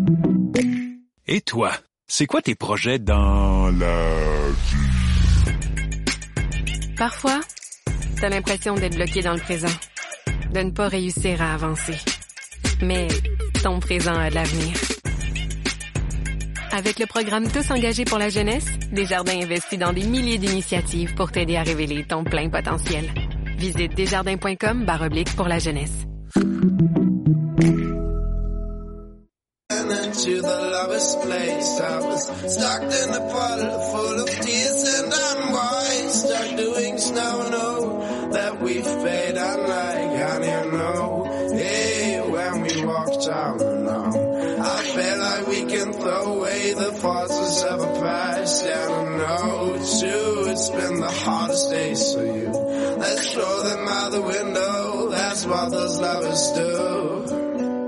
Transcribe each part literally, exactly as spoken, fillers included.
Et toi, c'est quoi tes projets dans la vie? Parfois, t'as l'impression d'être bloqué dans le présent, de ne pas réussir à avancer. Mais ton présent a de l'avenir. Avec le programme Tous engagés pour la jeunesse, Desjardins investit dans des milliers d'initiatives pour t'aider à révéler ton plein potentiel. Visite desjardins.com barre oblique pour la jeunesse. To the lowest place, I was stuck in a puddle full of tears and unwise, stuck doing snow, no, that we've paid unlike, honey, I know, hey, when we walked out, no, I felt like we can throw away the forces of a past, and I know too, it's been the hardest days for you, let's throw them out the window, that's what those lovers do.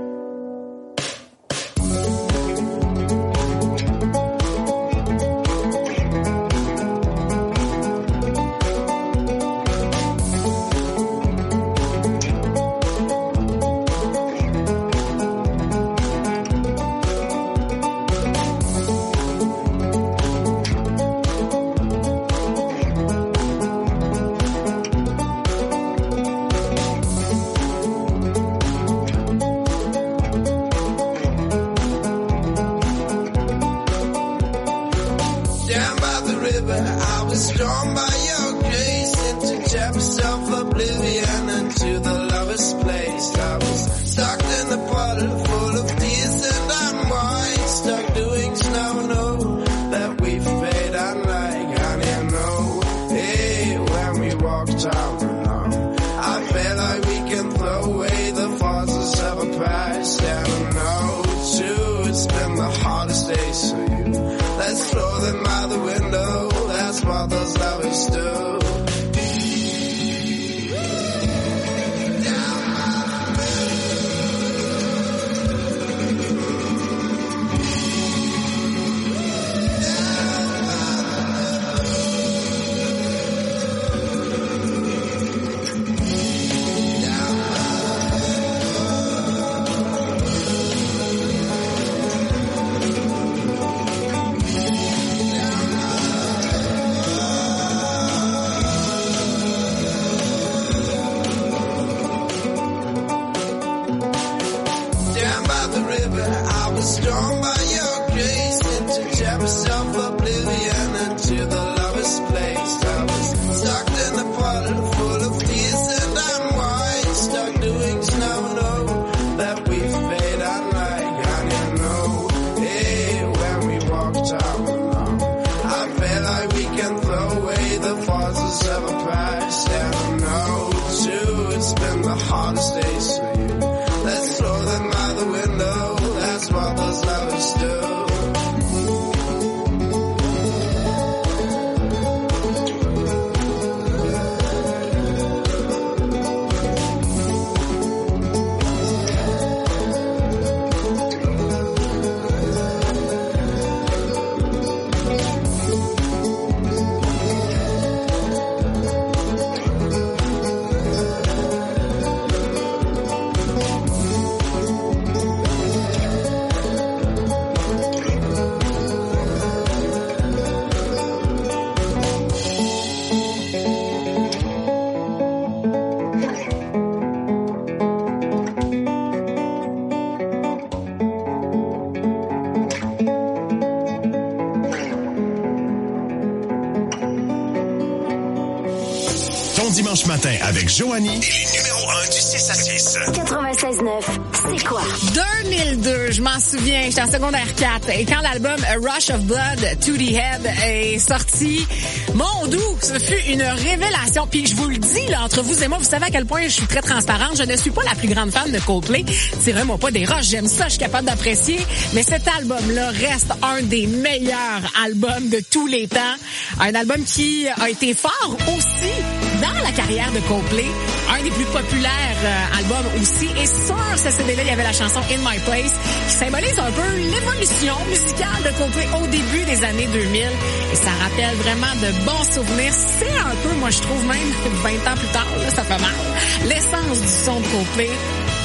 Dimanche matin avec Joanie et les numéros un du six à six. quatre-vingt-seize neuf, c'est quoi? deux mille deux, je m'en souviens, j'étais en secondaire quatre. Et quand l'album A Rush of Blood to the Head est sorti, mon doux, ce fut une révélation. Puis je vous le dis, là, entre vous et moi, vous savez à quel point je suis très transparente. Je ne suis pas la plus grande fan de Coldplay. Tirez-moi pas des roches, j'aime ça, je suis capable d'apprécier. Mais cet album-là reste un des meilleurs albums de tous les temps. Un album qui a été fort aussi dans la carrière de Coldplay, un des plus populaires euh, albums aussi. Et sur ce C D-là, il y avait la chanson In My Place qui symbolise un peu l'évolution musicale de Coldplay au début des années deux mille. Et ça rappelle vraiment de bons souvenirs. C'est un peu, moi je trouve même vingt ans plus tard, là, ça fait mal. L'essence du son de Coldplay.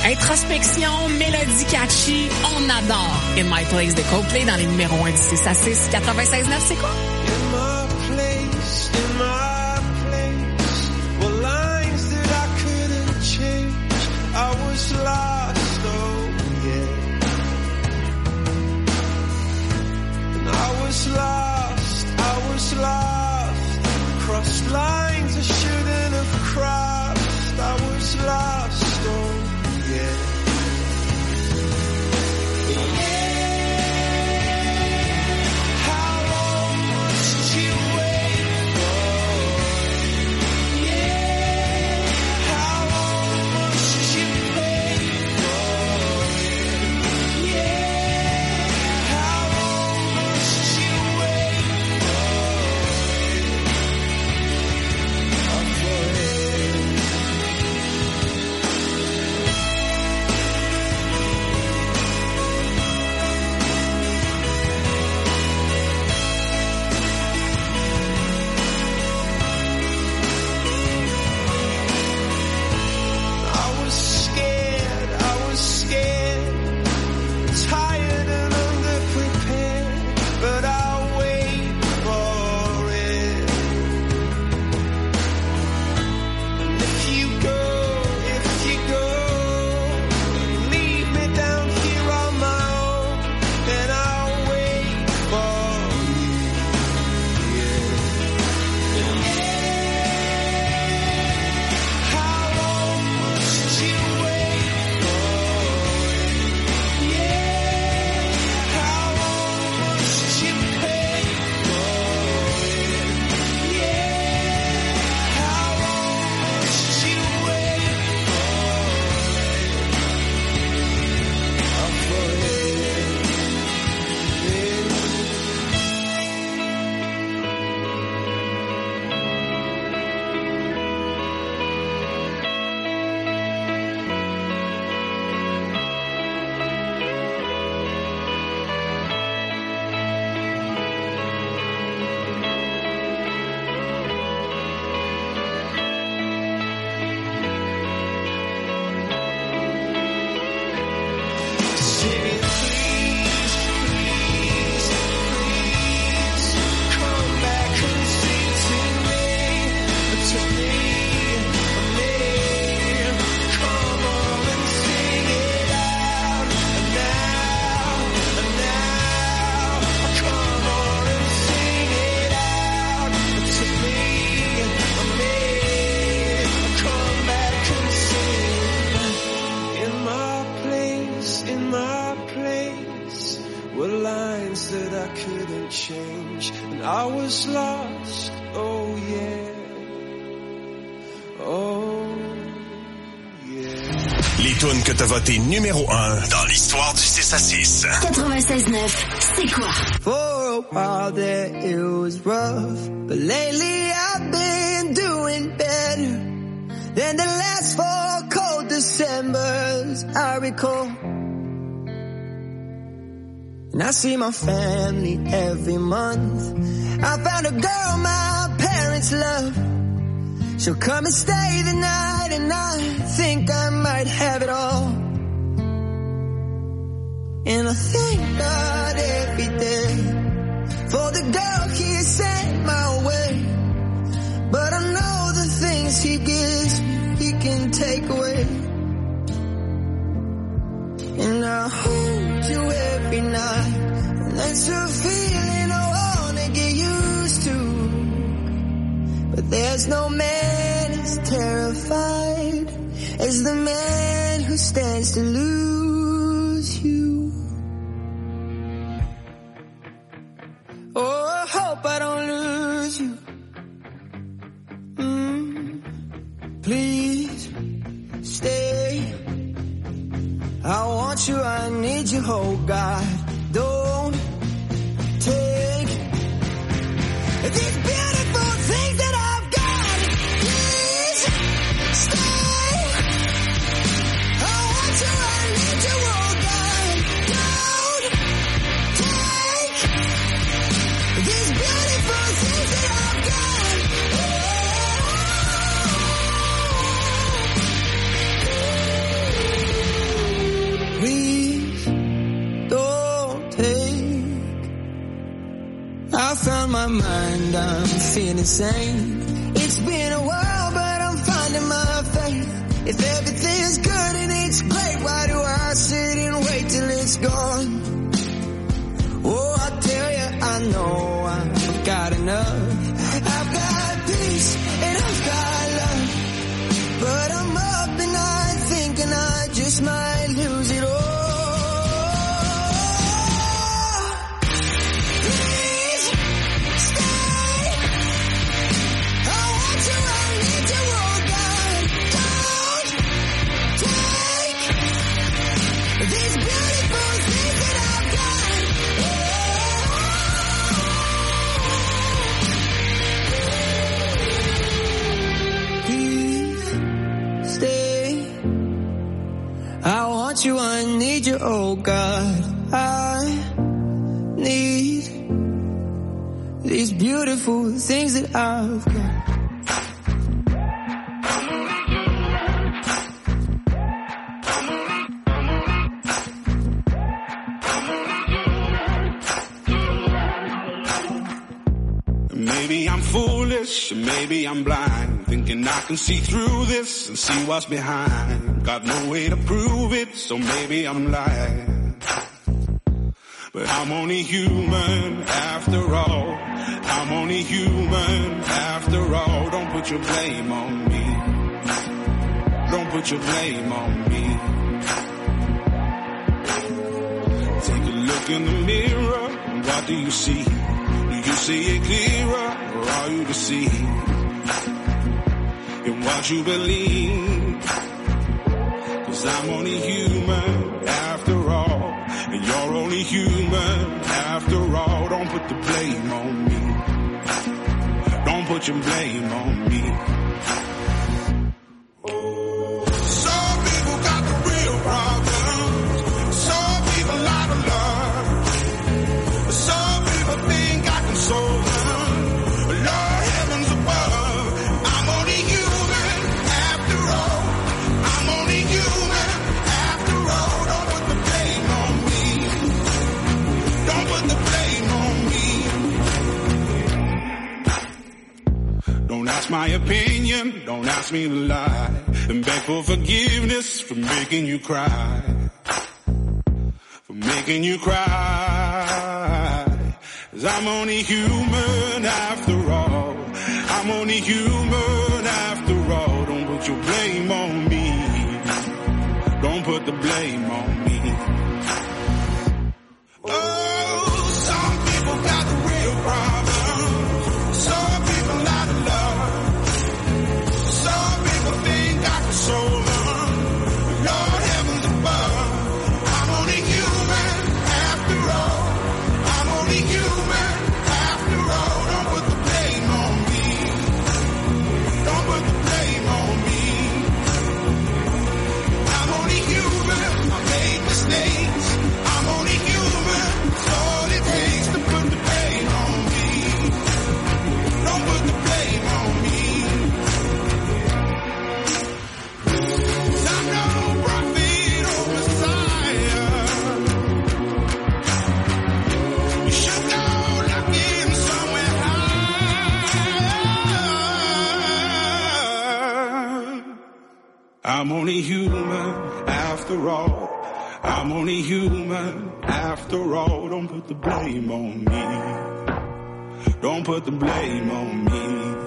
Introspection, mélodie catchy, on adore In My Place de Coldplay dans les numéros un du six à six. quatre-vingt-seize neuf, c'est quoi? In my place, in my place, were lines that I couldn't change. I was lost, oh yeah. And I was lost, I was lost. Crossed lines I shouldn't have crossed. I was lost, oh yeah. Que t'as voté numéro un dans l'histoire du six à six. quatre-vingt-seize neuf, c'est quoi? For a while there it was rough, but lately I've been doing better than the last four cold Decembers I recall. And I see my family every month. I found a girl my parents love. She'll come and stay the night, and I think I might have it all. And I thank God every day for the girl He sent my way. But I know the things He gives me, He can take away. And I hold you every night, and that's a feeling I wanna get used to. But there's no man as terrified as the man who stands to lose you. Oh, I hope I don't lose you. Mm, please stay. I want you, I need you, oh God. Don't take these beautiful things that I've got. Please stay. I want you, I need you, oh God. Don't take these beautiful things that I've got. Oh. take. I found my mind, I'm feeling sane. It's been a while, but I'm finding my faith. If everything's good and it's great, why do I sit and wait till it's gone? Oh, I tell you, I know I've got enough. I've got peace and I've got love, but I'm up and I'm thinking I just might lose it all. You, I need you, oh God, I need these beautiful things that I've got. Maybe I'm foolish, maybe I'm blind, thinking I can see through this and see what's behind. Got no way to prove it, so maybe I'm lying. But I'm only human after all. I'm only human after all. Don't put your blame on me. Don't put your blame on me. Take a look in the mirror, what do you see? Do you see it clearer, or are you deceived in what you believe? 'Cause I'm only human after all, and you're only human after all. Don't put the blame on me. Don't put your blame on me. Some people got the real problems. Some people out of love. Some people think I can solve them. Lord heavens above, I'm only human after all. I'm only human after all. Don't put the blame on me. Don't put the blame on me. Don't ask my opinion, don't ask me to lie, and beg for forgiveness for making you cry. For making you cry. 'Cause I'm only human after all. I'm only human after all. Don't put your blame on me. Don't put the blame on me. Oh, some people got the real problems. Some people out of love. Some people think I can solve them. Lord heavens above, I'm only human after all. I'm only human after all. Don't put the blame on me. Don't put the blame on me. I'm only human. I made mistakes. I'm only human. It's all it takes to put the blame on me. Don't put the blame on me. 'Cause I'm no prophet or Messiah. You should go looking somewhere high. I'm only human after all. I'm only human after all. Don't put the blame on me. Don't put the blame on me.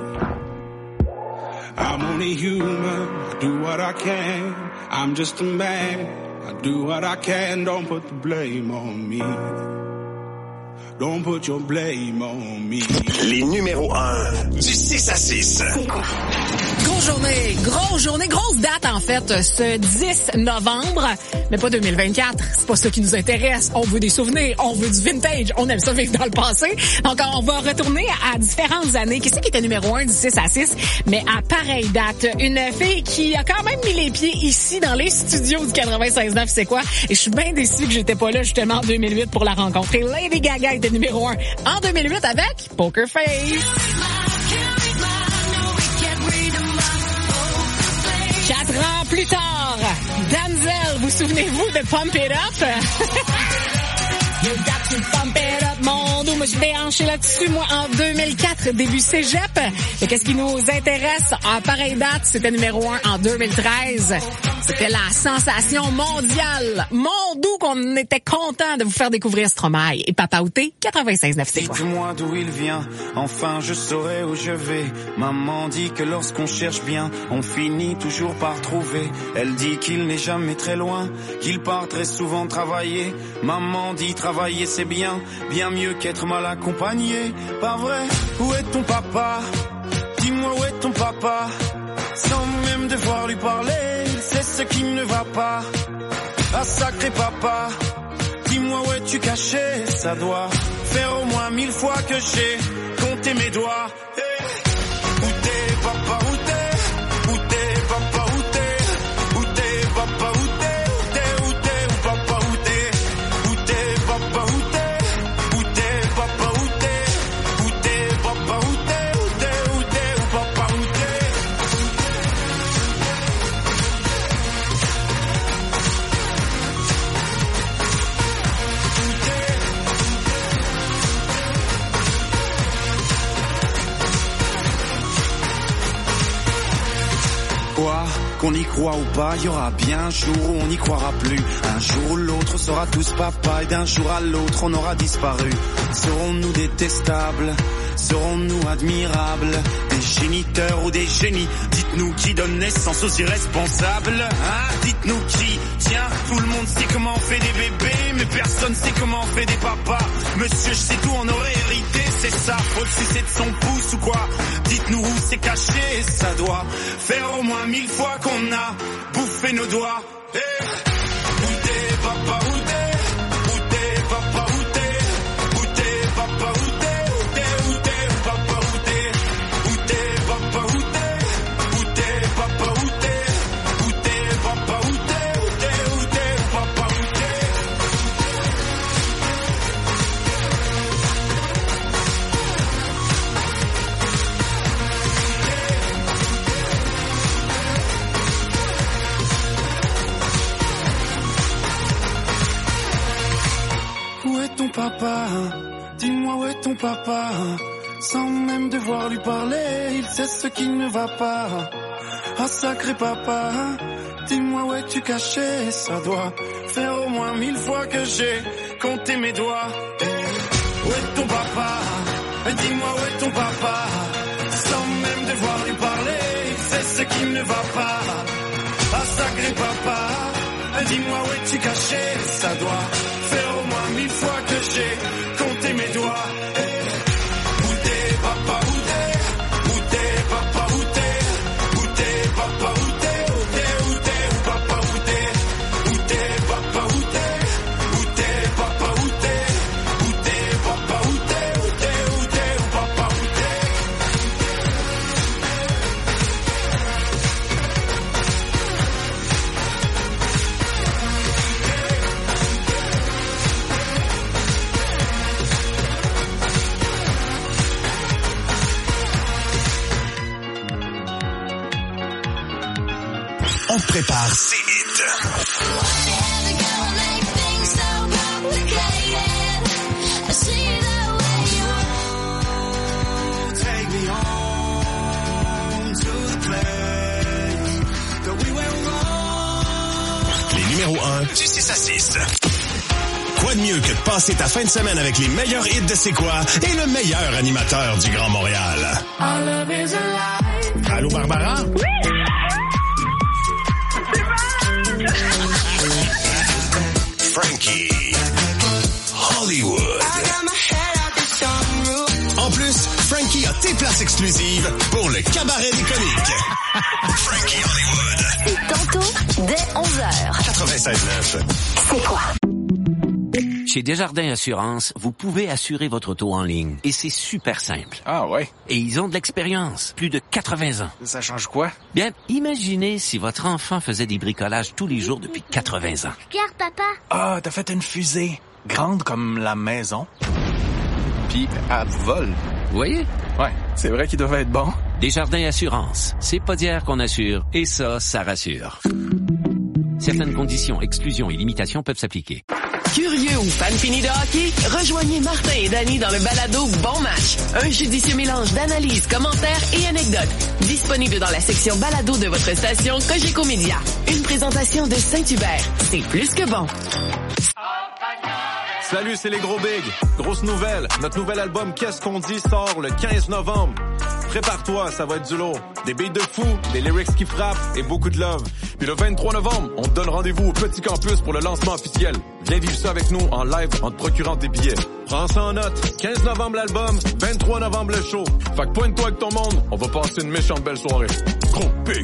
I'm only human. I do what I can. I'm just a man. I do what I can. Don't put the blame on me. Don't put your blame on me. Les numéros un du six à six. Grosse journée, grosse journée, grosse date en fait, ce dix novembre, mais pas deux mille vingt-quatre, c'est pas ça qui nous intéresse. On veut des souvenirs, on veut du vintage, on aime ça vivre dans le passé. Donc on va retourner à différentes années. Qui c'est qui était numéro un du six à six, mais à pareille date. Une fille qui a quand même mis les pieds ici dans les studios du quatre-vingt-seize neuf, c'est quoi? Et je suis bien déçue que j'étais pas là justement en deux mille huit pour la rencontrer. Lady Gaga était numéro un en deux mille huit avec Poker Face. Quatre ans plus tard, Denzel, vous souvenez-vous de Pump It Up? Pump it up, mon dos. Moi, je t'ai hanché là-dessus, moi, en deux mille quatre, début cégep. Et qu'est-ce qui nous intéresse? En pareille date, c'était numéro un en deux mille treize. C'était la sensation mondiale. Mon doux qu'on était content de vous faire découvrir Stromae et Papa Outé, quatre-vingt-seize neuf, c'est quoi? Dites-moi d'où il vient, enfin je saurai où je vais. Maman dit que lorsqu'on cherche bien, on finit toujours par trouver. Elle dit qu'il n'est jamais très loin, qu'il part très souvent travailler. Maman dit travailler c'est bien, bien mieux qu'être mal accompagné. Pas vrai? Où est ton papa? Dis-moi où est ton papa? Sans même devoir lui parler, c'est ce qui ne va pas. Ah sacré papa, dis-moi où es-tu caché? Ça doit faire au moins mille fois que j'ai compté mes doigts. Hey. Où t'es papa, où t'es? Où t'es papa, où t'es? Où t'es papa, où t'es? Où t'es, où t'es, où papa, où t'es? Où t'es papa, où t'es? Où t'es papa, où t'es? Où t'es papa, où t'es? Où t'es, où t'es, où papa, où t'es? Quoi, qu'on y croit ou pas, il y aura bien un jour où on n'y croira plus. Un jour où l'autre on sera tous papa et d'un jour à l'autre on aura disparu. Serons-nous détestables? Serons-nous admirables? Des géniteurs ou des génies? Dites-nous qui donne naissance aux irresponsables, hein? Dites-nous qui? Tiens, tout le monde sait comment on fait des bébés, mais personne sait comment on fait des papas. Monsieur, je sais tout, on aurait hérité, c'est ça. Faut le sucer de son pouce ou quoi? Dites-nous où c'est caché, ça doit faire au moins mille fois qu'on a bouffé nos doigts. Hey. Où t'es papa, où t'es? Où t'es papa, où t'es? Où t'es papa, où t'es? Où t'es, où t'es, où papa, où t'es? Où t'es papa, où t'es? Où t'es papa, où t'es? Où t'es papa, où t'es? Où t'es, où t'es, où papa, où t'es? Où est ton papa? Dis-moi où est ton papa? Sans même devoir lui parler, il sait ce qui ne va pas. Ah sacré papa, dis-moi où es-tu caché? Ça doit faire au moins mille fois que j'ai compté mes doigts. Où est ton papa? Dis-moi où est ton papa? Sans même devoir lui parler, il sait ce qui ne va pas. Ah sacré papa, dis-moi où es-tu caché? Ça doit faire au moins mille fois que j'ai compté mes doigts. Où t'es papa, où t'es? Où t'es papa, où t'es? Où t'es papa, où t'es? Où t'es, où t'es, où papa, où t'es? Où t'es papa, où t'es? Où t'es papa, où t'es? Où t'es papa, où t'es? Où t'es, où t'es, où papa, où t'es? On prépare ses hits. Les numéros un du six à six. Quoi de mieux que de passer ta fin de semaine avec les meilleurs hits de C'est quoi et le meilleur animateur du Grand Montréal. Allô, Barbara? Oui! Frankie. Hollywood. En plus, Frankie a tes places exclusives pour le cabaret des comiques. Frankie Hollywood. C'est tantôt, dès onze heures. quatre-vingt-seize neuf. C'est quoi? Chez Desjardins Assurance, vous pouvez assurer votre auto en ligne. Et c'est super simple. Ah ouais? Et ils ont de l'expérience. Plus de quatre-vingts ans. Ça change quoi? Bien, imaginez si votre enfant faisait des bricolages tous les jours depuis quatre-vingts ans. Regarde, papa. Ah, t'as fait une fusée. Grande comme la maison. Puis, elle vole. Vous voyez? Ouais, c'est vrai qu'il devait être bon. Desjardins Assurance. C'est pas d'hier qu'on assure. Et ça, ça rassure. Certaines conditions, exclusions et limitations peuvent s'appliquer. Curieux ou fan fini de hockey? Rejoignez Martin et Danny dans le balado Bon Match. Un judicieux mélange d'analyses, commentaires et anecdotes. Disponible dans la section balado de votre station Cogeco Média. Une présentation de Saint-Hubert. C'est plus que bon. Salut, c'est les gros bigs. Grosse nouvelle, notre nouvel album Qu'est-ce qu'on dit sort le quinze novembre. Prépare-toi, ça va être du lourd. Des beats de fou, des lyrics qui frappent et beaucoup de love. Puis le vingt-trois novembre, on te donne rendez-vous au Petit Campus pour le lancement officiel. Viens vivre ça avec nous en live en te procurant tes billets. Prends ça en note. quinze novembre l'album, vingt-trois novembre le show. Fait que pointe-toi avec ton monde, on va passer une méchante belle soirée. Gros big.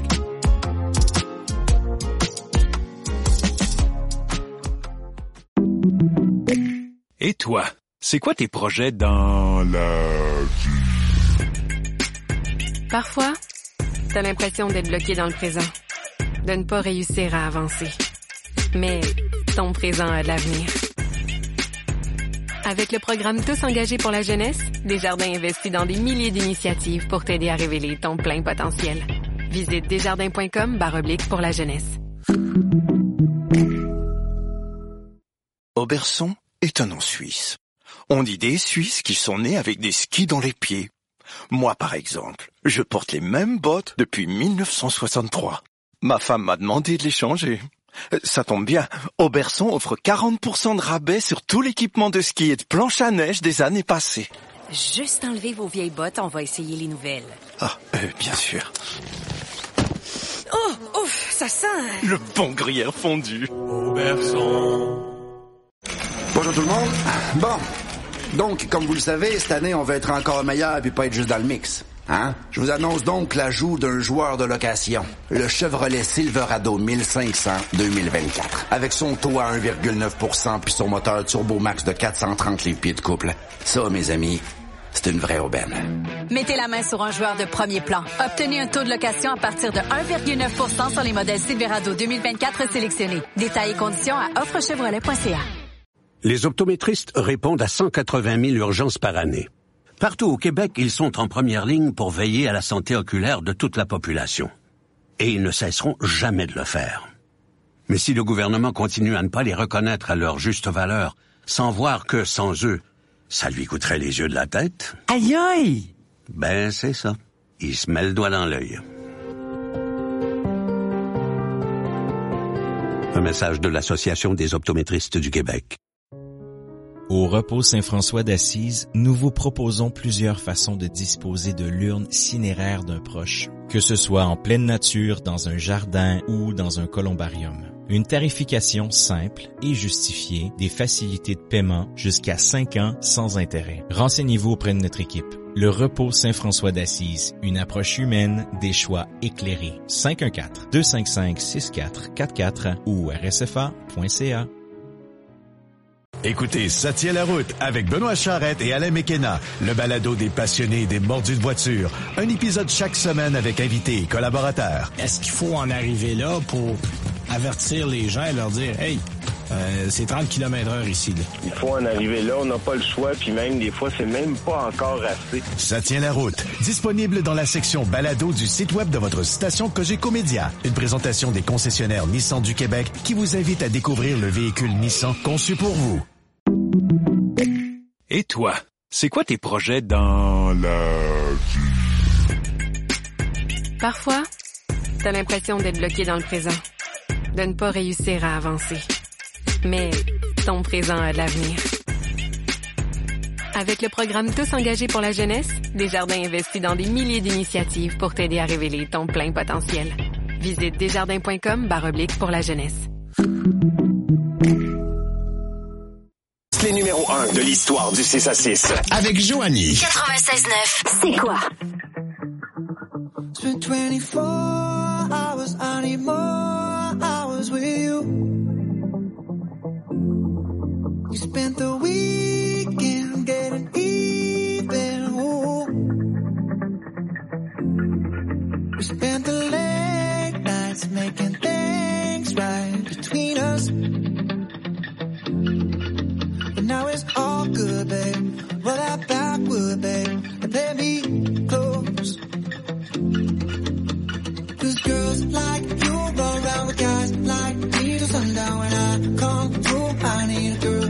Et toi, c'est quoi tes projets dans la vie? Parfois, t'as l'impression d'être bloqué dans le présent, de ne pas réussir à avancer. Mais ton présent a de l'avenir. Avec le programme Tous engagés pour la jeunesse, Desjardins investit dans des milliers d'initiatives pour t'aider à révéler ton plein potentiel. Visite desjardins.com barre oblique pour la jeunesse. Oberson est un nom suisse. On dit des Suisses qui sont nés avec des skis dans les pieds. Moi, par exemple, je porte les mêmes bottes depuis mille neuf cent soixante-trois. Ma femme m'a demandé de les changer. Ça tombe bien, Oberson offre quarante pour cent de rabais sur tout l'équipement de ski et de planche à neige des années passées. Juste enlever vos vieilles bottes, on va essayer les nouvelles. Ah, euh, bien sûr. Oh, ouf, ça sent... Le bon gruyère fondu. Oberson... Bonjour tout le monde. Bon, donc, comme vous le savez, cette année, on va être encore meilleur puis pas être juste dans le mix. Hein? Je vous annonce donc l'ajout d'un joueur de location, le Chevrolet Silverado mille cinq cents deux mille vingt-quatre. Avec son taux à un virgule neuf pour cent puis son moteur Turbo Max de quatre cent trente livres pieds de couple. Ça, mes amis, c'est une vraie aubaine. Mettez la main sur un joueur de premier plan. Obtenez un taux de location à partir de un virgule neuf pour cent sur les modèles Silverado deux mille vingt-quatre sélectionnés. Détails et conditions à offre chevrolet point c a. Les optométristes répondent à cent quatre-vingt mille urgences par année. Partout au Québec, ils sont en première ligne pour veiller à la santé oculaire de toute la population. Et ils ne cesseront jamais de le faire. Mais si le gouvernement continue à ne pas les reconnaître à leur juste valeur, sans voir que, sans eux, ça lui coûterait les yeux de la tête... Aïe aïe! Ben, c'est ça. Il se met le doigt dans l'œil. Un message de l'Association des optométristes du Québec. Au repos Saint-François d'Assise, nous vous proposons plusieurs façons de disposer de l'urne cinéraire d'un proche, que ce soit en pleine nature, dans un jardin ou dans un columbarium. Une tarification simple et justifiée, des facilités de paiement jusqu'à cinq ans sans intérêt. Renseignez-vous auprès de notre équipe. Le repos Saint-François d'Assise, une approche humaine, des choix éclairés. cinq un quatre, deux cinq cinq, six quatre quatre quatre ou r s f a point c a. Écoutez, ça tient la route avec Benoît Charrette et Alain Mekena, le balado des passionnés et des mordus de voiture. Un épisode chaque semaine avec invités et collaborateurs. Est-ce qu'il faut en arriver là pour avertir les gens et leur dire « Hey, euh, c'est trente kilomètres heure ici. » Là. Il faut en arriver là, on n'a pas le choix, puis même des fois, c'est même pas encore assez. Ça tient la route. Disponible dans la section balado du site web de votre station Cogeco Média. Une présentation des concessionnaires Nissan du Québec qui vous invite à découvrir le véhicule Nissan conçu pour vous. Et toi, c'est quoi tes projets dans la vie? Parfois, t'as l'impression d'être bloqué dans le présent, de ne pas réussir à avancer. Mais ton présent a de l'avenir. Avec le programme Tous engagés pour la jeunesse, Desjardins investit dans des milliers d'initiatives pour t'aider à révéler ton plein potentiel. Visite desjardins.com barre oblique pour la jeunesse. Les numéros un de l'histoire du six à six. Avec Joanie. quatre-vingt-seize neuf, c'est quoi? It's been twenty-four hours, I need more hours with you. We spent the weekend getting even, ooh. We spent the late nights making things right between us. But now it's all good, babe. Roll that backward, babe, and play me close. Cause girls like you go around with guys like me till sundown. When I come through, I need a girl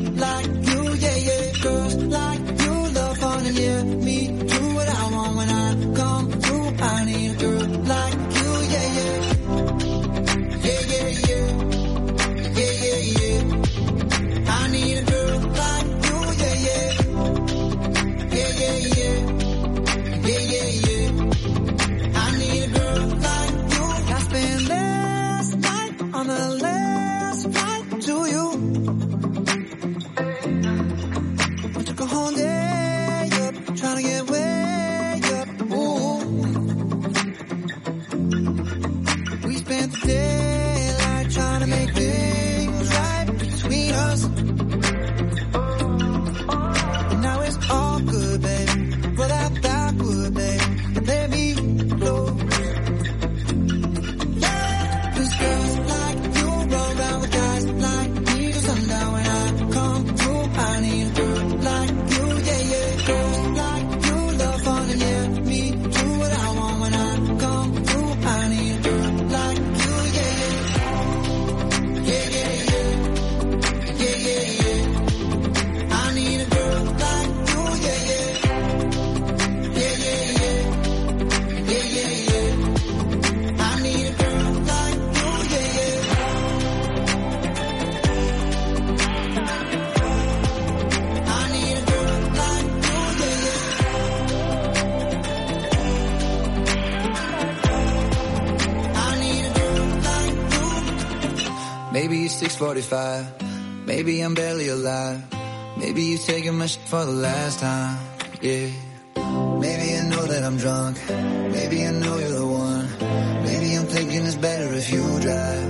girls like you love fun and yeah, me do what I want when I come through. I need a girl like you, yeah, yeah. Yeah, yeah, yeah. Yeah, yeah, yeah. I need a girl like you, yeah, yeah. Yeah, yeah, yeah. Yeah, yeah, yeah. I need a girl like you. I spent last night on the last flight to you. I took a whole day up, trying to get way up. Ooh. We spent the daylight trying to make things right between us. And now it's all good, baby. Roll that backward, baby, and let me go. Cause girls like you roll around with guys like me till sundown. When I come through, I need a girl like you, yeah, yeah. Girls like you love fun and yeah, me do what I want when I come through. I need a girl like you, yeah, yeah. Yeah, yeah, yeah. Yeah, yeah, yeah. I need a girl like you, yeah, yeah. Yeah, yeah, yeah. Yeah, yeah, yeah. I need a girl like you, yeah, yeah. I need a girl like you, yeah, yeah. I need a girl like you. Maybe it's six forty-five. Maybe I'm barely alive. Maybe you taking my shit for the last time. Yeah. Maybe I know that I'm drunk. Maybe I know you're the one. Maybe I'm thinking it's better if you drive.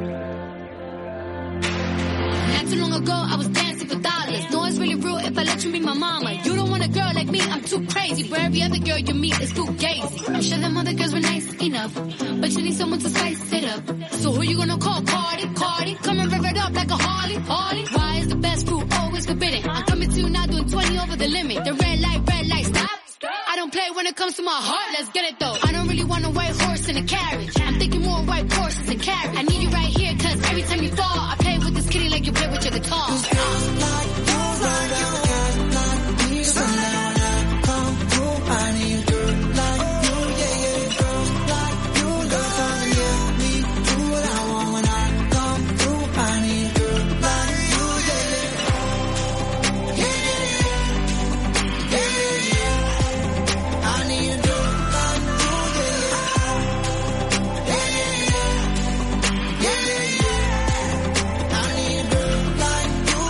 Not too long ago, I was dancing for dollars. No, it's really real if I let you meet my mama. You don't want a girl like me, I'm too crazy. But every other girl you meet is too gazy. I'm sure them other girls were nice enough, but you need someone to spice it up. So who you gonna call? Cardi, Cardi. Come and rev it up like a Harley, Harley. Why is the best fruit always forbidden? I'm coming to you now doing twenty over the limit. The red light, red light, stop. I don't play when it comes to my heart, let's get it though. I don't really want a white horse in a carriage. I'm thinking more white horses and carriage. I need you right here, cause every time you fall, I play with this kitty like you play with your guitar. Cause girls like you ride around with guys like me till sundown. When I come through, I need a girl like you, yeah, yeah. Girls like you love fun and yeah, me do what I want when I come through. I need a girl like you, yeah, yeah. Yeah, yeah, yeah. Yeah, yeah, yeah. I need a girl like you, yeah, yeah. Yeah, yeah, yeah. Yeah, yeah, yeah. I need a girl like you.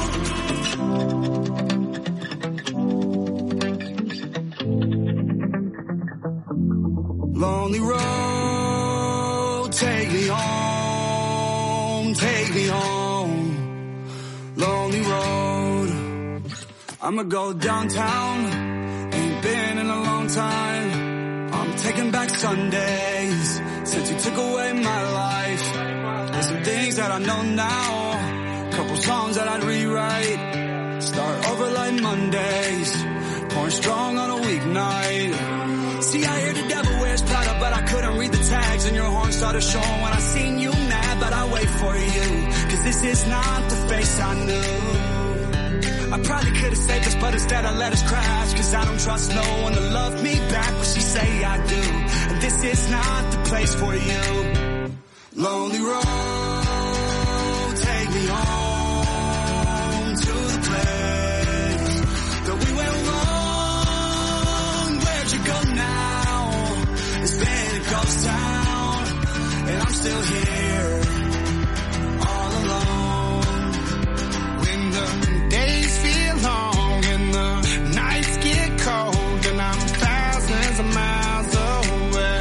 Lonely road, take me home, take me home. Lonely road, I'ma go downtown. Ain't been in a long time. I'm taking back Sundays since you took away my life. There's some things that I know now, couple songs that I'd rewrite. Start over like Mondays, pouring strong on a weeknight. See, I hear the devil wears Prada, but I couldn't read the tags, and your horn started showing when I seen you mad, but I wait for you, cause this is not the face I knew. I probably could've saved us, but instead I let us crash, cause I don't trust no one to love me back when she say I do, and this is not the place for you. Lonely road, take me home to the place that we went wrong. Where'd you go now? It's been a ghost town, and I'm still here, all alone. When the days feel long and the nights get cold, and I'm thousands of miles away,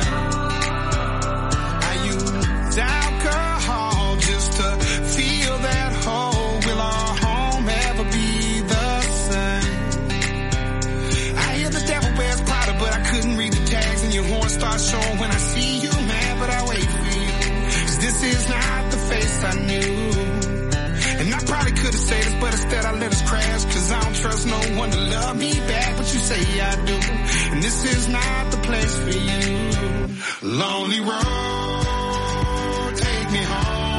I use alcohol just to feel that hole. Will our home ever be the same? I hear the devil wears Prada, but I couldn't read the tags, and your horn starts showing when I see you mad, but I wait for you, cause this is not the face I knew. And I probably could've said this, but instead I let us crash, cause I don't trust no one to love me back, but you say I do, and this is not the place for you. Lonely road, take me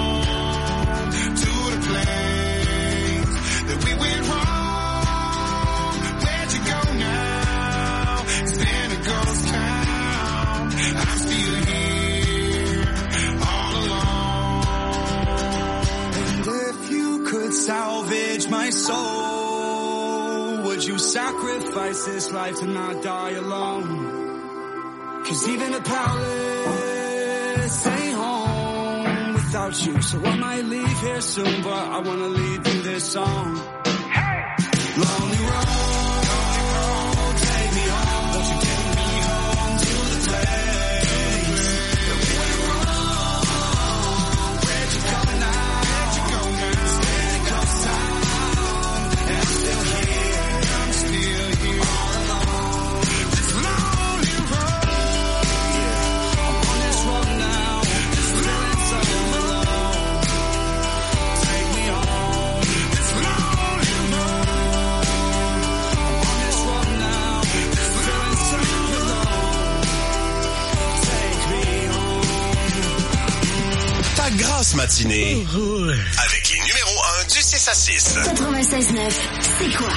home to the place that we went wrong. So, would you sacrifice this life to not die alone? 'Cause even a palace ain't home without you. So I might leave here soon, but I wanna leave you this song. Hey! Lonely road, take me home. Won't you take me home to the place that we went wrong? Where'd you go now? Where'd you go now? Steady close time, and I'm still here. I'm still here all alone. This lonely road. Ta grasse matinée avec les numéros un du six à six. quatre-vingt-seize neuf, c'est quoi?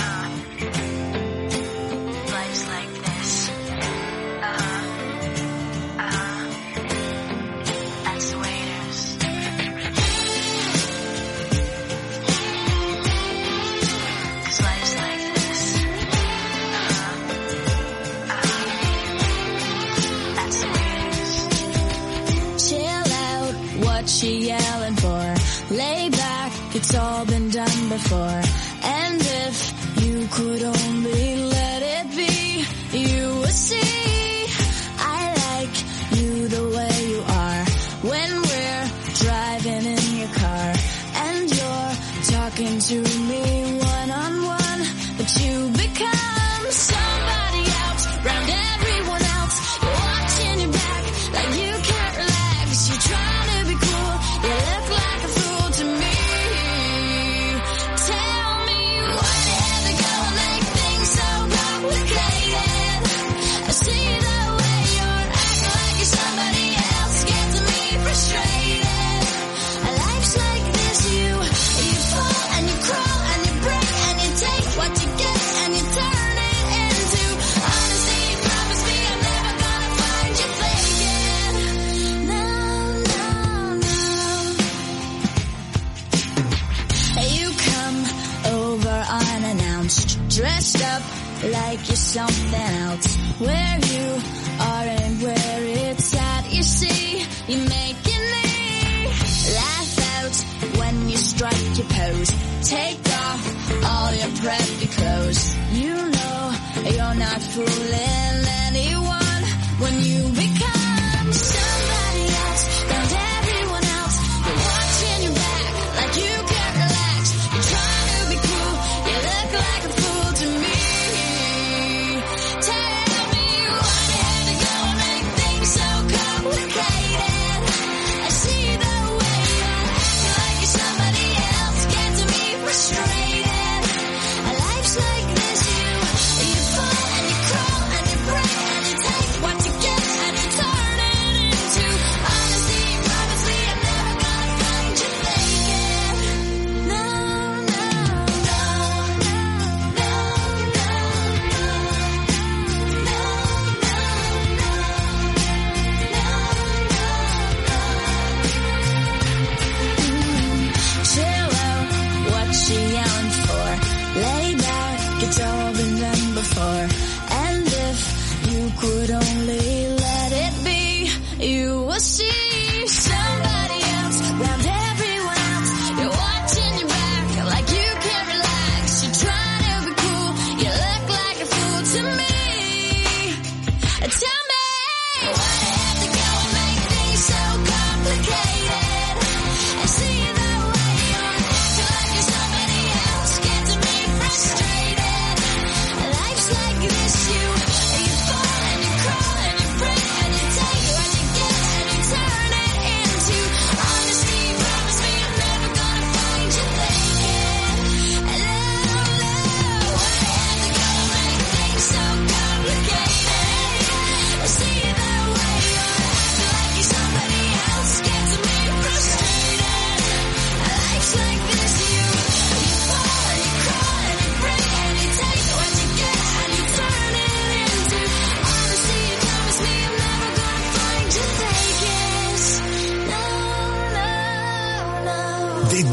She yelling for? Lay back, it's all been done before. And if you could only let it be, you would see I like you the way you are. When we're driving in your car and you're talking to me one on one, but you become somebody else, round everyone else. You're watching your back like you can't relax. You're trying to be cool. You look like a fool to me. Tell me why you had to go and make things so complicated. I see the way you're acting like you're somebody else, gets me frustrated. Life's like this, you you fall and you crawl and you break and you take what you get and you turn it into honesty. Promise me I'm never gonna find you faking. No, no, no. You come over unannounced, dressed up like you're something else. Where you are and where it's at, you see, you're making me laugh out when you strike your pose. Take off all your preppy clothes. You know you're not fooling anyone when you become somebody else, round everyone else. You're watching your back like you can't relax. You're trying to be cool, you look like a fool to me. Tell me why you had to go and make things so complicated. I see the way you're acting like you're somebody else, gets me frustrated. Life's like this, you you fall and you crawl and you break and you take what you get and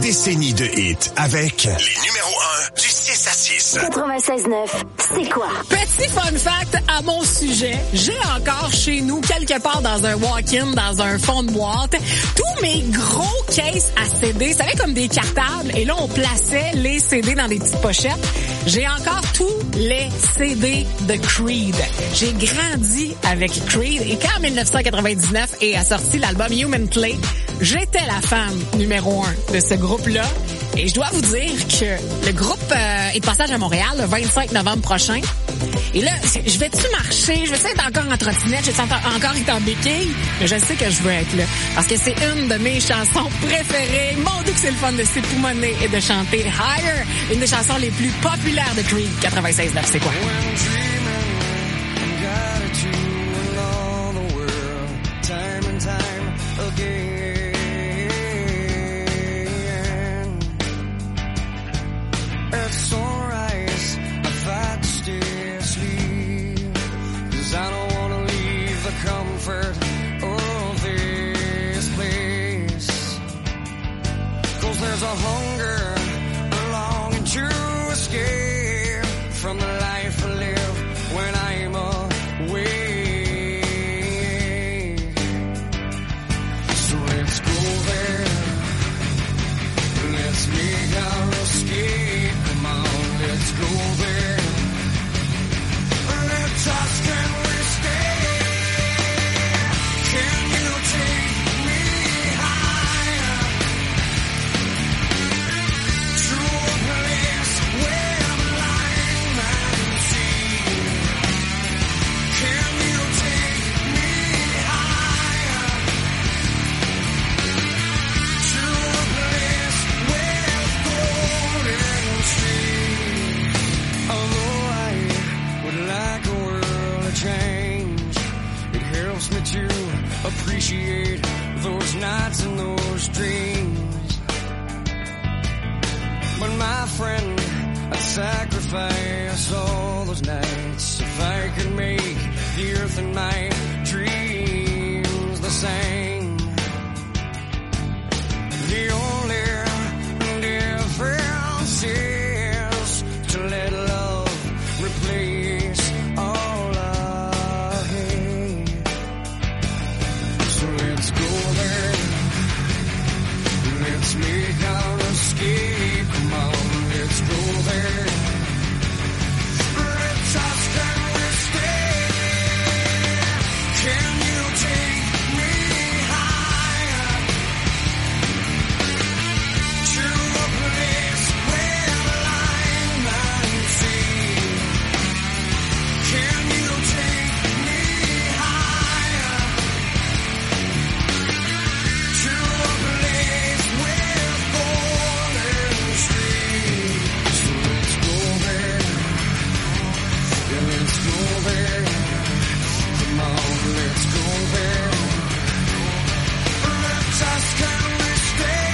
décennie de hits avec les numéros un du six à six. quatre-vingt-seize neuf, c'est quoi? Petit fun fact à mon sujet, j'ai encore chez nous, quelque part dans un walk-in, dans un fond de boîte, tous mes gros cases à C D, ça fait comme des cartables, et là on plaçait les C D dans des petites pochettes. J'ai encore tous les C D de Creed. J'ai grandi avec Creed, et quand en dix-neuf cent quatre-vingt-dix-neuf est sorti l'album Human Clay, j'étais la fan numéro un de ce groupe-là. Et je dois vous dire que le groupe euh, est de passage à Montréal le vingt-cinq novembre prochain. Et là, je vais-tu marcher? Je vais-tu être encore en trottinette? Je vais encore être en béquille? Mais je sais que je veux être là. Parce que c'est une de mes chansons préférées. Mon Dieu que c'est le fun de s'époumoner et de chanter Higher. Une des chansons les plus populaires de Creed. quatre-vingt-seize neuf, c'est quoi? There's a hunger, a longing to escape from the life I live when I'm away. So let's go there, let's make our escape. Come on, let's go there. Let us, can we stay? Can you take me higher? To appreciate those nights and those dreams. But my friend, I'd sacrifice all those nights if I could make the earth and my dreams the same. The only difference is to let love replace all our hate. So let's go there, let's make our escape. Come on, let's go there. Let's ask, can we stay? Can you take me higher to a place where line and sea? Can you take me higher to a place with golden streets? So let's go there, yeah, let's go there. Come on, let's go there. Let's ask, can we stay?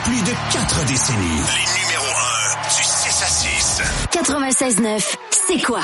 plus de quatre décennies. Les numéros un du six à six. quatre-vingt-seize neuf, c'est quoi?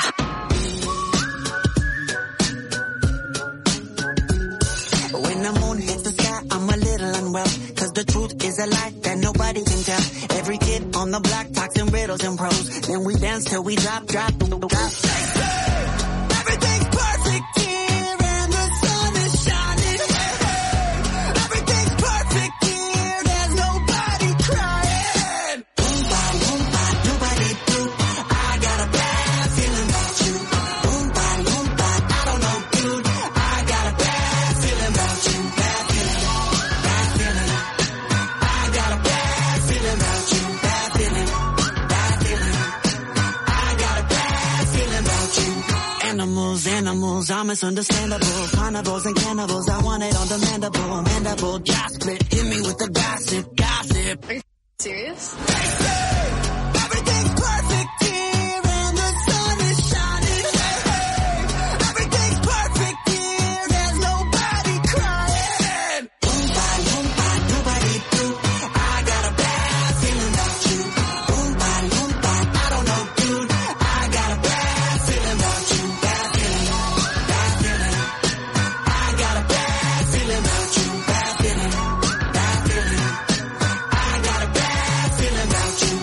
When the moon hits the sky, I'm a little unwell. Cause the truth is a lie that nobody can tell. Every kid on the block talks in riddles and prose. Then we dance till we drop, drop, drop. Everything's perfect here and the sun is shining. Everything's perfect here, there's nobody crying. Boom, ba, boom, ba, nobody do. I got a bad feeling about you. Boom, ba, boom, ba, I don't know, dude. I got a bad feeling about you. Bad feeling, bad feeling. I got a bad feeling about you. Bad feeling, bad feeling. I got a bad feeling about you. Animals, animals, are misunderstandable. Carnivores and cannibals, I want it on the mandible. Mandible, job split, hit me with the gossip, gossip. Are you serious? Everything's perfect here and the sun is shining. Everything's perfect here, there's nobody crying. Boom, ba, boom, ba, nobody do. I got a bad feeling about you. Boom, ba, boom, ba, I don't know, dude. I got a bad feeling about you. Bad feeling, bad feeling. I got a bad feeling about you. Bad feeling, bad feeling. I got a bad feeling about you.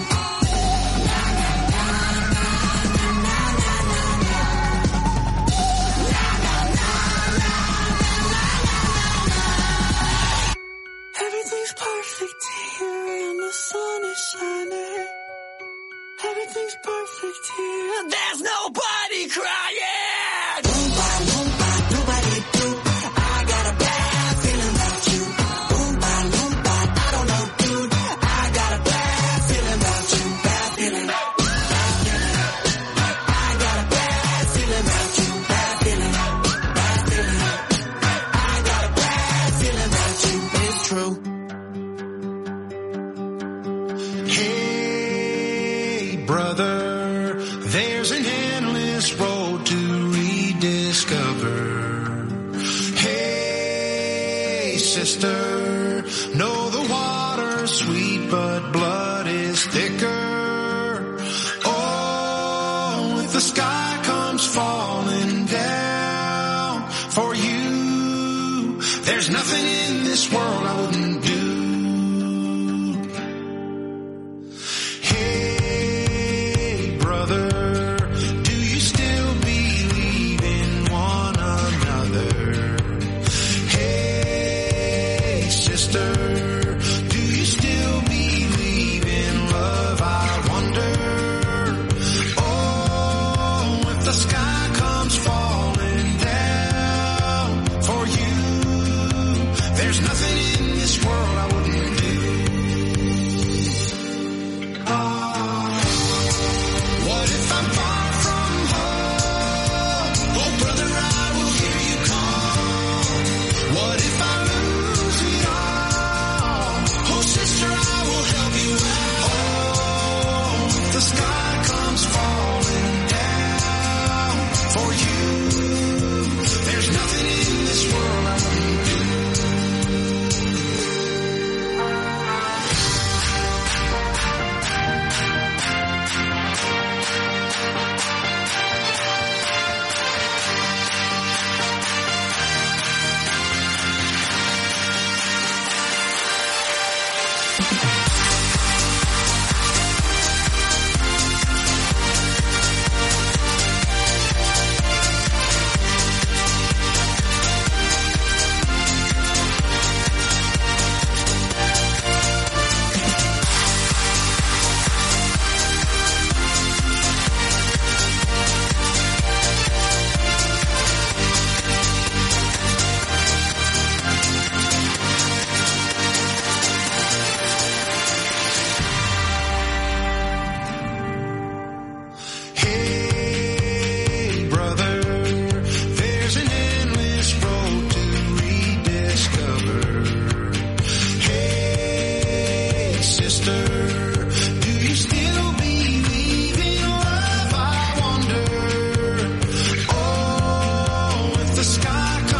Everything's perfect here and the sun is shining. Everything's perfect here. There's nobody crying. Boom, ba, boom, ba, nobody do. I got a bad feeling about you. Boom, ba, boom, ba, I don't know, dude. I got a bad feeling about you. Bad feeling, bad feeling. I got a bad feeling about you. Bad feeling, bad feeling. I got a bad feeling about you. It's true. Hey, brother, there's an endless road to rediscover. Hey, sister, know the water's sweet, but blood is thicker. Oh, if the sky comes falling down for you, there's nothing in this world I wouldn't do. Hey, brother, do you still believe in one another? Hey, sister, do you still believe in love? I wonder. Oh, if the sky comes falling down for you, there's nothing in this world I wouldn't do. Ah, what if I'm far from home? Oh, brother, I will hear you call. What if I lose it all? Oh, sister, I will help you out. Oh, if the sky comes falling down for you, there's nothing in this world I wouldn't do.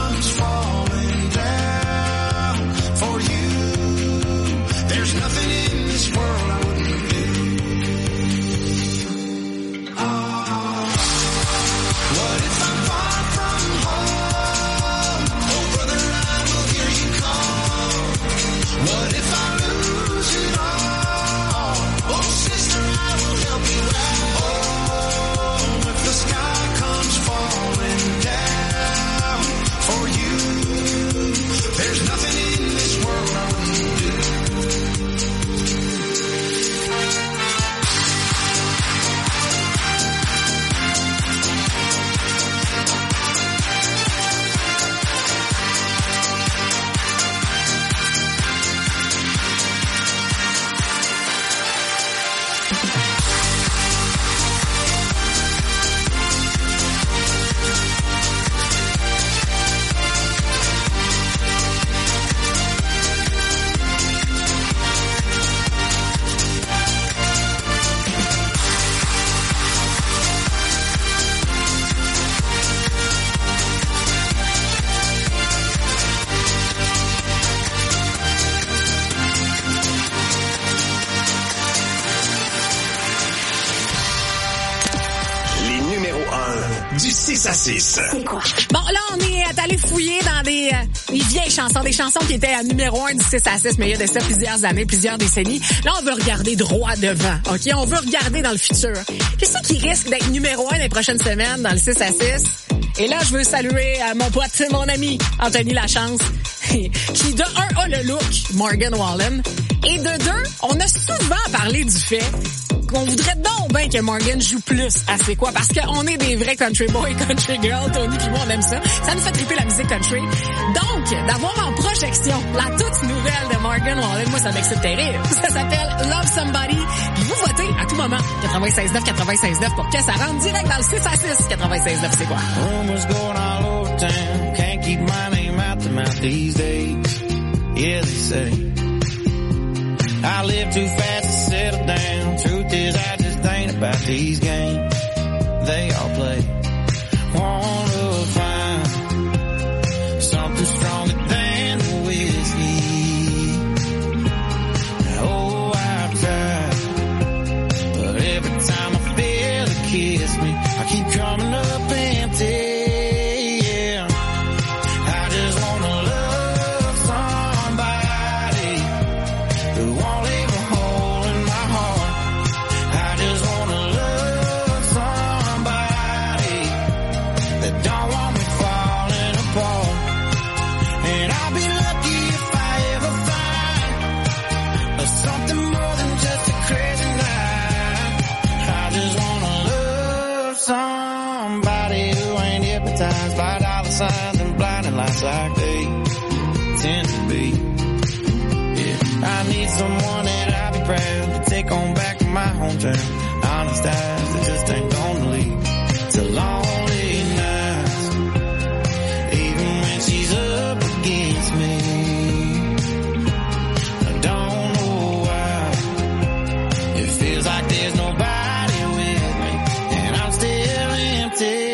There's nothing in six à six. C'est quoi? Bon, là, on est allé fouiller dans des, euh, des vieilles chansons, des chansons qui étaient à numéro un du six à six, mais il y a de ça plusieurs années, plusieurs décennies. Là, on veut regarder droit devant, OK? On veut regarder dans le futur. Qu'est-ce qui risque d'être numéro un les prochaines semaines dans le six à six? Et là, je veux saluer euh, mon pote, mon ami, Anthony Lachance, qui de un a le look Morgan Wallen, et de deux, on a souvent parlé du fait qu'on voudrait donc bien que Morgan joue plus à C'est quoi, parce qu'on est des vrais country boys, country girls, Tony pis moi on aime ça. Ça nous fait triper la musique country. Donc, d'avoir en projection la toute nouvelle de Morgan Wallen, moi ça m'excite terrible. Ça s'appelle Love Somebody. Puis vous votez à tout moment quatre-vingt-seize neuf, quatre-vingt-seize neuf pour que ça rentre direct dans le six à six. quatre-vingt-seize neuf, C'est quoi? Rumors going all over town. Can't keep my name out the mouth these days. Yeah, they say I live too fast to settle down. Truth is, I just ain't about these games they all play. Wanna find something stronger than the whiskey. Oh, I've tried, but every time I feel it kiss me, I keep coming up empty. By dollar signs and blinding lights like they tend to be. Yeah, I need someone that I'll be proud to take on back to my hometown. Honest eyes that just ain't gonna leave to lonely nights. Even when she's up against me, I don't know why. It feels like there's nobody with me, and I'm still empty.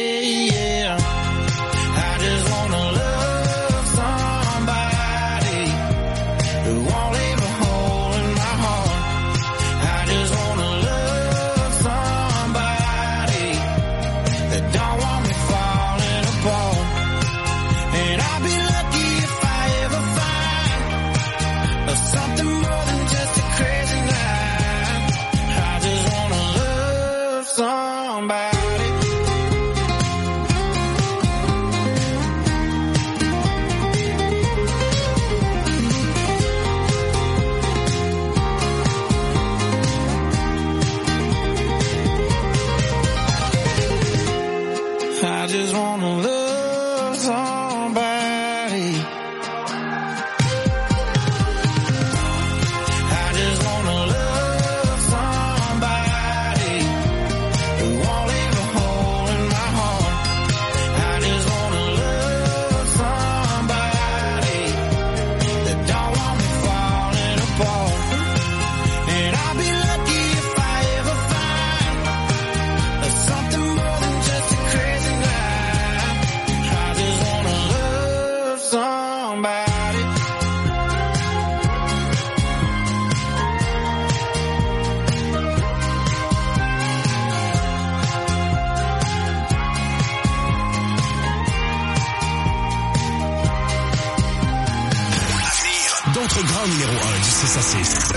Numéro un du six à six.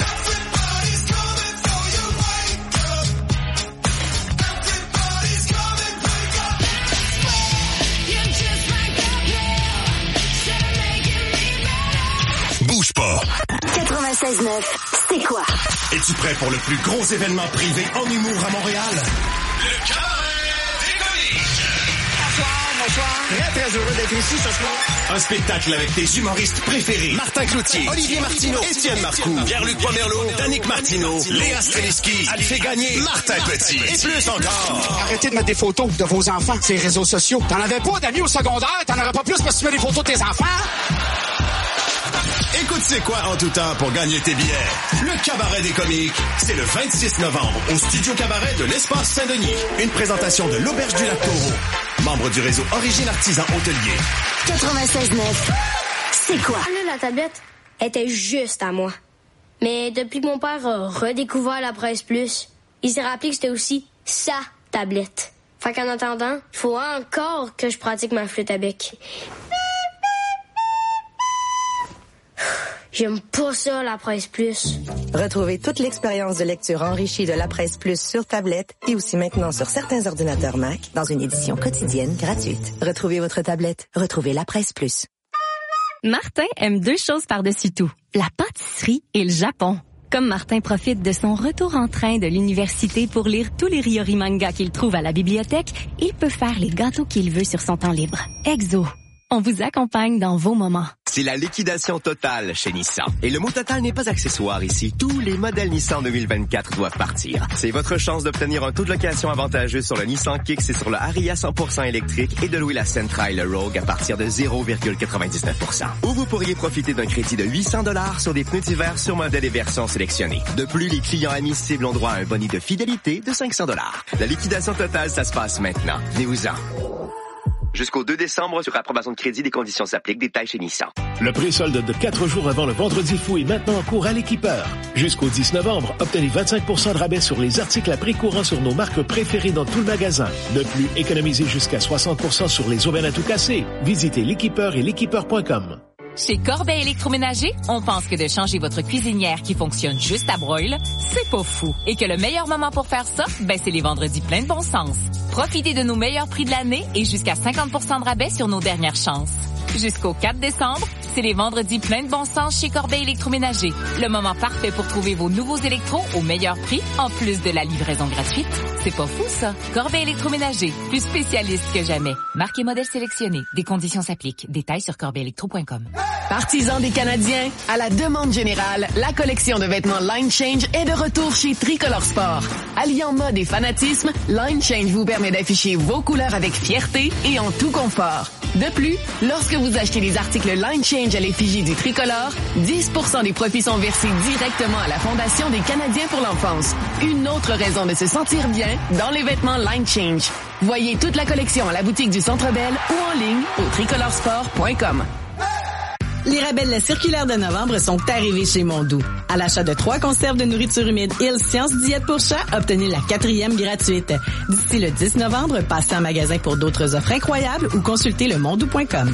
Bouge pas. quatre-vingt-seize neuf, C'est quoi? Es-tu prêt pour le plus gros événement privé en humour à Montréal? Le Cabaret des comiques. Bonsoir, bonsoir. Très, très heureux d'être ici ce soir. Un spectacle avec tes humoristes préférés. Martin Cloutier, Olivier Martineau, Étienne Marcoux, Pierre-Luc Pomerleau, Danick Martineau, Léa Streliski, fait gagner Martin Petit et plus encore. Arrêtez de mettre des photos de vos enfants sur les réseaux sociaux. T'en avais pas d'amis au secondaire? T'en aurais pas plus parce que tu mets des photos de tes enfants? Écoute C'est quoi en tout temps pour gagner tes billets. Le Cabaret des comiques, c'est le vingt-six novembre au Studio Cabaret de l'Espace Saint-Denis. Une présentation de l'Auberge du Lac-Taureau, membre du réseau Origine Artisan Hôtelier. quatre-vingt-seize neuf, C'est quoi? Là, la tablette était juste à moi. Mais depuis que mon père a redécouvert la Presse Plus, il s'est rappelé que c'était aussi sa tablette. Fait qu'en attendant, il faut encore que je pratique ma flûte à bec. J'aime pas ça, la Presse Plus. Retrouvez toute l'expérience de lecture enrichie de la Presse Plus sur tablette et aussi maintenant sur certains ordinateurs Mac dans une édition quotidienne gratuite. Retrouvez votre tablette. Retrouvez la Presse Plus. Martin aime deux choses par-dessus tout, la pâtisserie et le Japon. Comme Martin profite de son retour en train de l'université pour lire tous les Ryori mangas qu'il trouve à la bibliothèque, il peut faire les gâteaux qu'il veut sur son temps libre. Exo, on vous accompagne dans vos moments. C'est la liquidation totale chez Nissan. Et le mot total n'est pas accessoire ici. Tous les modèles Nissan deux mille vingt-quatre doivent partir. C'est votre chance d'obtenir un taux de location avantageux sur le Nissan Kicks et sur le Ariya cent pour cent électrique et de louer la Sentra et le Rogue à partir de zéro virgule quatre-vingt-dix-neuf pour cent. Ou vous pourriez profiter d'un crédit de huit cents dollars sur des pneus d'hiver sur modèles et versions sélectionnés. De plus, les clients admissibles ont droit à un boni de fidélité de cinq cents dollars. La liquidation totale, ça se passe maintenant. Venez-vous-en. Jusqu'au deux décembre, sur approbation de crédit, des conditions s'appliquent. Détails chez Nissan. Le pré-solde de quatre jours avant le vendredi fou est maintenant en cours à l'équipeur. Jusqu'au dix novembre, obtenez vingt-cinq pour cent de rabais sur les articles à prix courant sur nos marques préférées dans tout le magasin. De plus, économisez jusqu'à soixante pour cent sur les aubaines à tout casser. Visitez l'équipeur et l'équipeur point com. Chez Corbeil Électroménager, on pense que de changer votre cuisinière qui fonctionne juste à broil, c'est pas fou. Et que le meilleur moment pour faire ça, ben c'est les vendredis pleins de bon sens. Profitez de nos meilleurs prix de l'année et jusqu'à cinquante pour cent de rabais sur nos dernières chances. Jusqu'au quatre décembre, c'est les vendredis pleins de bon sens chez Corbeil Électroménager. Le moment parfait pour trouver vos nouveaux électros au meilleur prix, en plus de la livraison gratuite. C'est pas fou, ça? Corbeil Électroménager, plus spécialiste que jamais. Marque et modèle sélectionnés. Des conditions s'appliquent. Détails sur corbeil électro point com. Partisans des Canadiens, à la demande générale, la collection de vêtements Line Change est de retour chez Tricolor Sport. Alliant mode et fanatisme, Line Change vous permet d'afficher vos couleurs avec fierté et en tout confort. De plus, lorsque vous achetez des articles Line Change à l'effigie du tricolore, dix pour cent des profits sont versés directement à la Fondation des Canadiens pour l'enfance. Une autre raison de se sentir bien dans les vêtements Line Change. Voyez toute la collection à la boutique du Centre Bell ou en ligne au tricolor sport point com. Les rabais de la circulaire de novembre sont arrivés chez Mondou. À l'achat de trois conserves de nourriture humide Hills Science Diète pour chat, obtenez la quatrième gratuite. D'ici le dix novembre, passez en magasin pour d'autres offres incroyables ou consultez le mondou point com.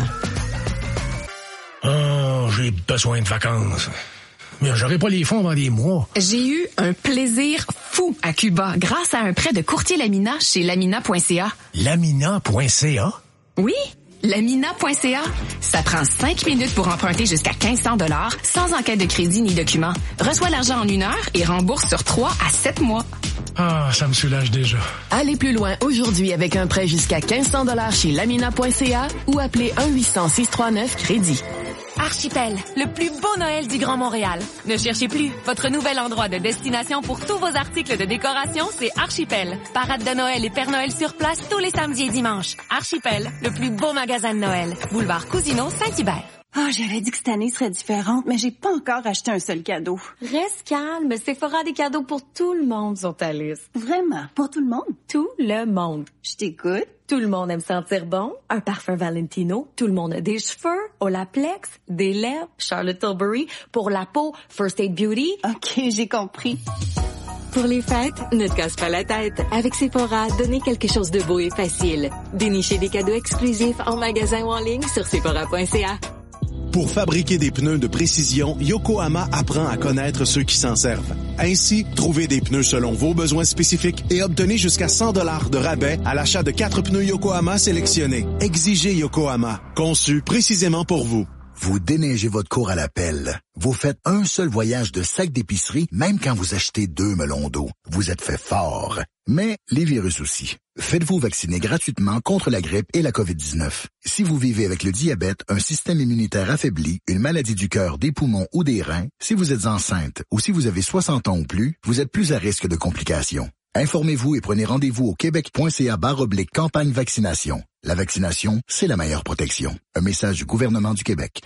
Oh, j'ai besoin de vacances. Mais j'aurai pas les fonds dans des mois. J'ai eu un plaisir fou à Cuba grâce à un prêt de courtier Lamina chez lamina point c a. lamina point c a? Oui, lamina point c a. Ça prend cinq minutes pour emprunter jusqu'à quinze cents dollars sans enquête de crédit ni document. Reçois l'argent en une heure et rembourse sur trois à sept mois. Ah, ça me soulage déjà. Allez plus loin aujourd'hui avec un prêt jusqu'à quinze cents dollars chez lamina point c a ou appelez un huit cents six cent trente-neuf crédit. Archipel, le plus beau Noël du Grand Montréal. Ne cherchez plus. Votre nouvel endroit de destination pour tous vos articles de décoration, c'est Archipel. Parade de Noël et Père Noël sur place tous les samedis et dimanches. Archipel, le plus beau magasin de Noël. Boulevard Cousineau, Saint-Hubert. Ah, oh, j'avais dit que cette année serait différente, mais j'ai pas encore acheté un seul cadeau. Reste calme, Sephora a des cadeaux pour tout le monde sur ta liste. Vraiment? Pour tout le monde? Tout le monde. Je t'écoute. Tout le monde aime sentir bon. Un parfum Valentino. Tout le monde a des cheveux. Olaplex. Des lèvres. Charlotte Tilbury. Pour la peau, First Aid Beauty. OK, j'ai compris. Pour les fêtes, ne te casse pas la tête. Avec Sephora, donnez quelque chose de beau et facile. Dénichez des cadeaux exclusifs en magasin ou en ligne sur sephora point c a. Pour fabriquer des pneus de précision, Yokohama apprend à connaître ceux qui s'en servent. Ainsi, trouvez des pneus selon vos besoins spécifiques et obtenez jusqu'à cent dollars de rabais à l'achat de quatre pneus Yokohama sélectionnés. Exigez Yokohama, conçu précisément pour vous. Vous déneigez votre cour à la pelle. Vous faites un seul voyage de sac d'épicerie, même quand vous achetez deux melons d'eau. Vous êtes fait fort. Mais les virus aussi. Faites-vous vacciner gratuitement contre la grippe et la covid dix-neuf. Si vous vivez avec le diabète, un système immunitaire affaibli, une maladie du cœur, des poumons ou des reins, si vous êtes enceinte ou si vous avez soixante ans ou plus, vous êtes plus à risque de complications. Informez-vous et prenez rendez-vous au québec point c a barre oblique campagne vaccination. La vaccination, c'est la meilleure protection. Un message du gouvernement du Québec.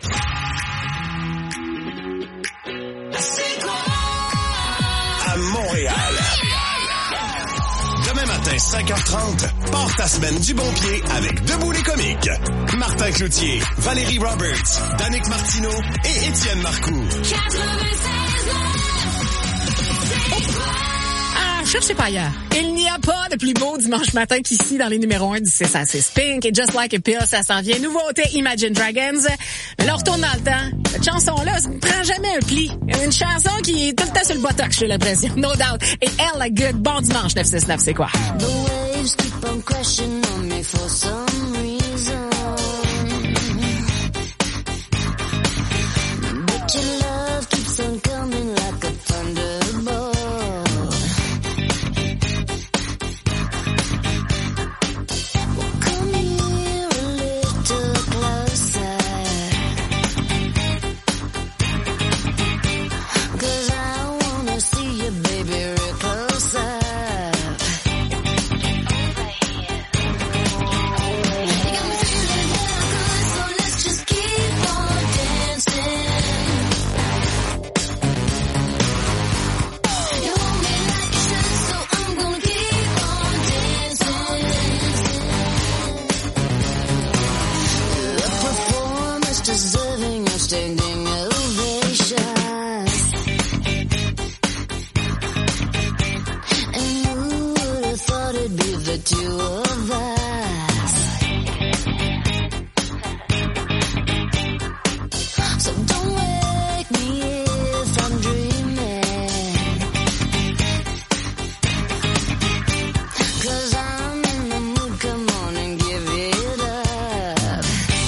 À Montréal. Demain matin, cinq heures trente, pars ta semaine du bon pied avec Debout les comiques. Martin Cloutier, Valérie Roberts, Danick Martineau et Étienne Marcoux. À cherchez pas ailleurs. Il n'y a pas de plus beau dimanche matin qu'ici dans les numéros un du six à six. Pink et Just Like a Pill, ça s'en vient. Nouveauté Imagine Dragons. Là, on retourne dans le temps. Cette chanson-là, ça ne prend jamais un pli. Une chanson qui est tout le temps sur le botox, j'ai l'impression. No doubt. Et Elle, la good. Bon dimanche, neuf six neuf, c'est quoi? The waves keep on crashing on me for some reason. But your love keeps on coming like a thunderbolt. Well, come here a little closer. 'Cause I wanna see you, baby, real closer. Deserving of standing ovation. And who would have thought it'd be the two of us? So don't wake me if I'm dreaming, 'cause I'm in the mood, come on and give it up.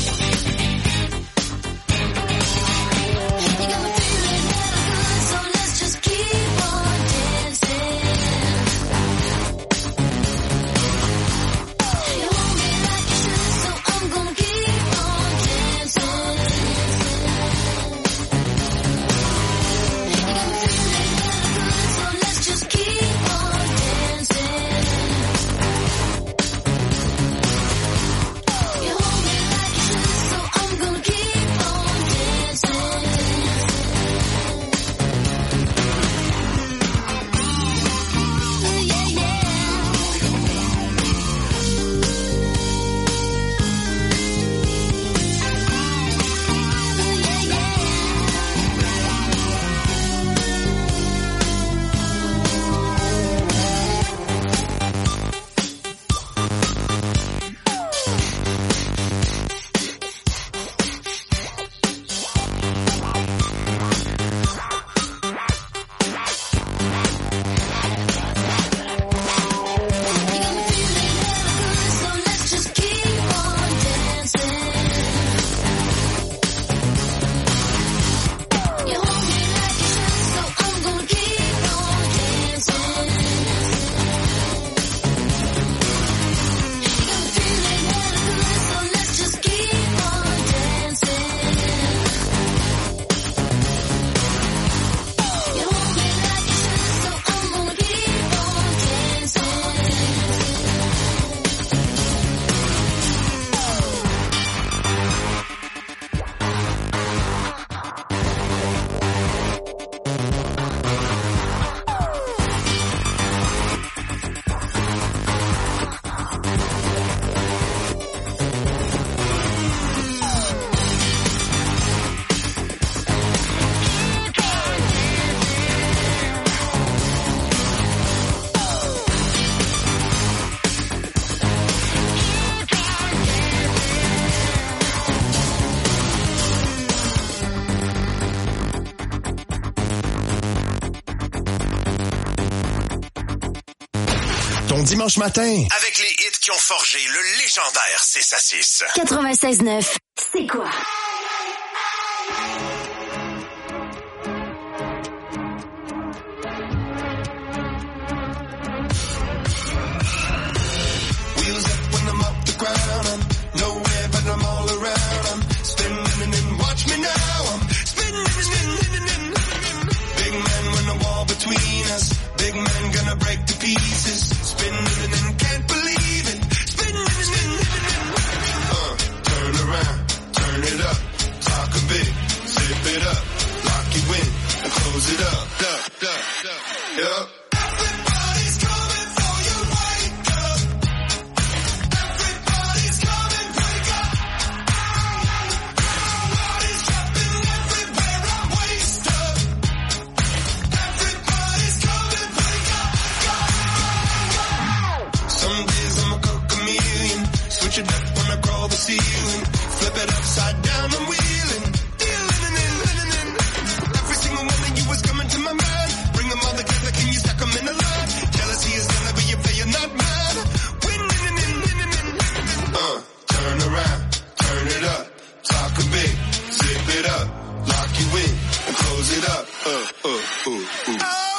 Ton dimanche matin, avec les hits qui ont forgé le légendaire six à six. quatre-vingt-seize neuf, c'est quoi? Wheels up when I'm off the ground. I'm nowhere but I'm all around. I'm spinning and watch me now. I'm spinning and spinning. Big man when the wall between us. Big man gonna break to pieces. Spinning and can't believe it. Spinning and spinning. Uh, turn around, turn it up. Talking big, zip it up. Lock you in and close it up. Duh, duh, duh. Yup. close it up. Uh, uh, uh, uh.